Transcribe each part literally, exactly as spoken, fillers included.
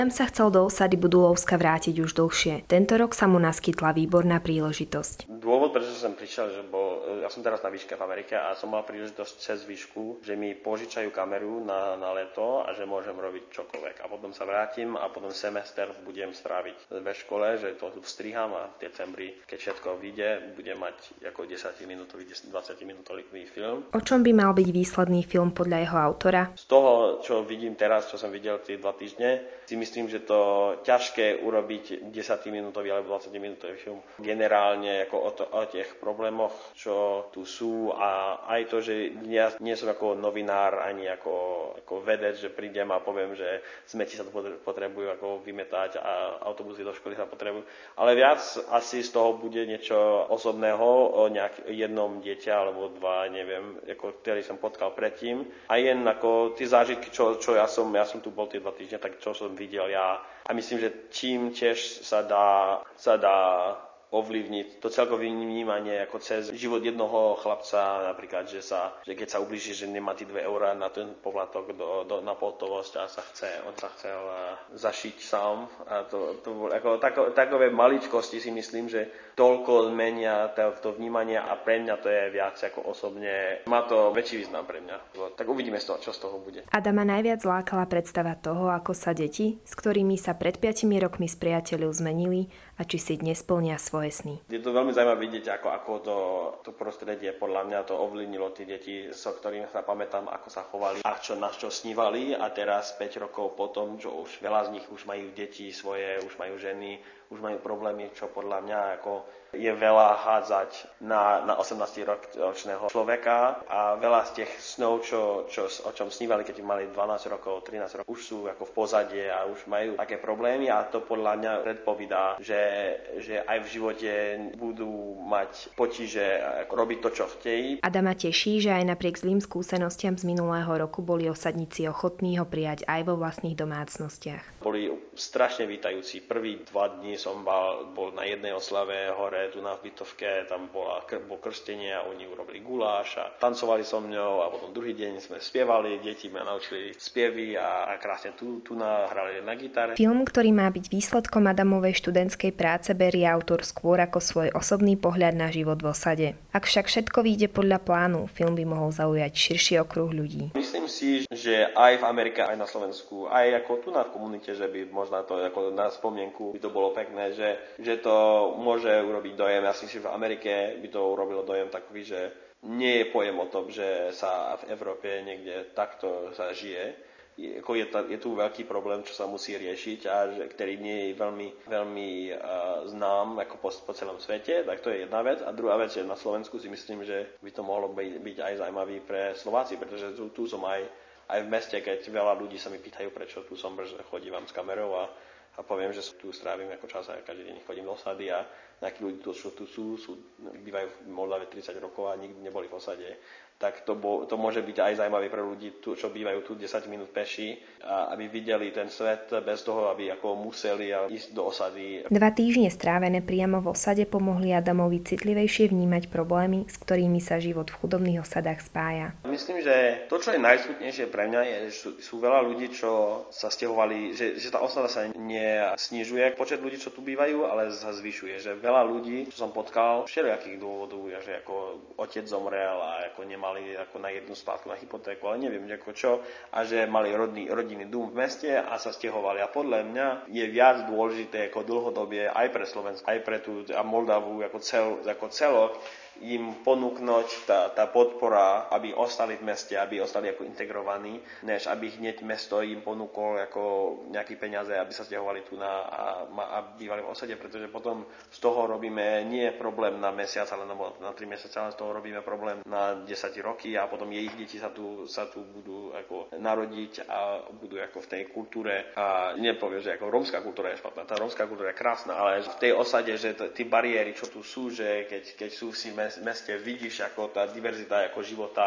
Tam sa chcel do osady Budulovska vrátiť už dlhšie. Tento rok sa mu naskytla výborná príležitosť. Dôvod, prečo som prišiel, že bol, ja som teraz na výške v Amerike a som mal príležitosť cez výšku, že mi požičajú kameru na, na leto a že môžem robiť čokoľvek. A potom sa vrátim a potom semester budem stráviť ve škole, že to striham a v decembri, keď všetko vyjde, budem mať ako desaťminútový, dvadsaťminútový film. O čom by mal byť výsledný film podľa jeho autora? Z toho, čo vidím teraz, čo som videl tie dva týždne, si myslím, že to ťažké urobiť desaťminútový alebo dvadsaťminútový film. Generálne ako o, to, o tých problémoch, čo tu sú a aj to, že ja nie som ako novinár ani ako, ako vedec, že prídem a poviem, že smeti sa to potrebujú ako vymetať a autobusy do školy sa potrebujú. Ale viac asi z toho bude niečo osobného o nejak jednom dieťa alebo dva, neviem, ako, ktorý som potkal predtým. A jen ako tie zážitky, čo, čo ja som, ja som tu bol tie dva týždne, tak čo som videl ja. A myslím, že čím tiež sa dá, sa dá ovplyvniť to celkové vnímanie ako cez život jednoho chlapca, napríklad, že, sa, že keď sa ublíži, že nemá tí dve eurá na ten poplatok do, do, na pohotovosť a sa chce, on sa chcel zašiť sám. A to, to ako, tako, takové maličkosti si myslím, že toľko zmenia to, to vnímanie a pre mňa to je viac ako osobne. Má to väčší význam pre mňa. Tak uvidíme, čo z toho bude. Adama najviac lákala predstava toho, ako sa deti, s ktorými sa pred piatimi rokmi spriateľil, zmenili a či si dnes plnia svoje sny. Je to veľmi zaujímavé vidieť, ako, ako to, to prostredie podľa mňa to ovlivnilo tí deti, so ktorými sa pamätám, ako sa chovali a čo, na čo snívali. A teraz päť rokov potom, čo už veľa z nich už majú deti svoje, už majú ženy, už majú problémy, čo podľa mňa ako je veľa hádzať na, na osemnásťročného človeka a veľa z tých snov, čo, čo, o čom snívali, keď mali dvanásť rokov, trinásť rokov, už sú ako v pozadie a už majú také problémy a to podľa mňa predpovídá, že, že aj v živote budú mať potíže robiť to, čo chcejí. Adama teší, že aj napriek zlým skúsenostiam z minulého roku boli osadníci ochotní ho prijať aj vo vlastných domácnostiach. Boli strašne vítajúci. Prvý dva dní som bol, bol na jednej oslave hore, tu na Bytovke, tam bola, bol krstenie a oni urobili guláš a tancovali so mňou a potom druhý deň sme spievali, deti ma naučili spievy a, a krásne tu, tu nahrali na gitare. Film, ktorý má byť výsledkom Adamovej študentskej práce, berie autor skôr ako svoj osobný pohľad na život v osade. Ak však všetko vyjde podľa plánu, film by mohol zaujať širší okruh ľudí. Myslím si, že aj v Amerike, aj na Slovensku, aj ako tu na komunite, že by možno to ako na spomienku by to bolo pekné, že, že to môže urobiť dojem. Ja si myslím, že v Amerike by to urobilo dojem takový, že nie je pojem o tom, že sa v Európe niekde takto sa žije. Je, je, je tu veľký problém, čo sa musí riešiť a že, ktorý nie je veľmi, veľmi uh, znám ako po, po celom svete, tak to je jedna vec. A druhá vec je na Slovensku si myslím, že by to mohlo byť, byť aj zaujímavý pre Slováci, pretože tu, tu som aj, aj v meste, keď veľa ľudí sa mi pýtajú, prečo tu som, že chodím vám s kamerou a a poviem, že tu strávim ako čas a každý deň chodím do osady a nejakí ľudí, čo tu sú, sú, bývajú v Moldave tridsať rokov a nikdy neboli v osade. Tak to, bo, to môže byť aj zaujímavé pre ľudí, tu, čo bývajú tu desať minút peši, a aby videli ten svet bez toho, aby ako museli ísť do osady. Dva týždne strávené priamo v osade pomohli Adamovi citlivejšie vnímať problémy, s ktorými sa život v chudobných osadách spája. Myslím, že to, čo je najsmutnejšie pre mňa, je, že sú, sú veľa ľudí, čo sa stiahovali, že, že tá osada sa nesnižuje počet ľudí, čo tu bývajú, ale sa zvyšuje. Že veľa ľudí, čo som potkal, všelijakých dôvodov, že ako otec zomrel a ako nemal mali ako na jednu splátku na hypotéku, ale neviem ako čo, a že mali rodný, rodinný dom v meste a sa stiahovali. A podľa mňa je viac dôležité ako dlhodobie aj pre Slovensko, aj pre tú a Moldavu ako, cel, ako celok, im ponúknuť tá, tá podpora, aby ostali v meste, aby ostali ako integrovaní, než aby hneď mesto im ponúklo ako nejaké peniaze, aby sa stiahovali tu na, a, a bývali v osade, pretože potom z toho robíme nie problém na mesiac, ale na, na tri mesiace, ale z toho robíme problém na desať roky a potom ich deti sa tu, sa tu budú ako narodiť a budú ako v tej kultúre. A nepoviem, že ako rómska kultúra je špatná, tá rómska kultúra je krásna, ale v tej osade, že tie bariéry, čo tu sú, že keď, keď sú si meste vidíš ako tá diverzita ako života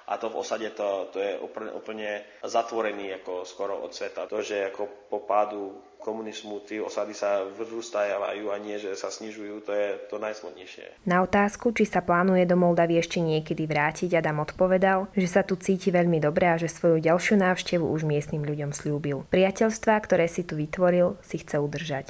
a to v osade to, to je úplne, úplne zatvorený ako skoro od sveta. To, že ako po pádu komunizmu tí osady sa vrústajú a nie, že sa snižujú, to je to najsmutnejšie. Na otázku, či sa plánuje do Moldavy ešte niekedy vrátiť, Adam odpovedal, že sa tu cíti veľmi dobre a že svoju ďalšiu návštevu už miestnym ľuďom sľúbil. Priateľstvá, ktoré si tu vytvoril, si chce udržať.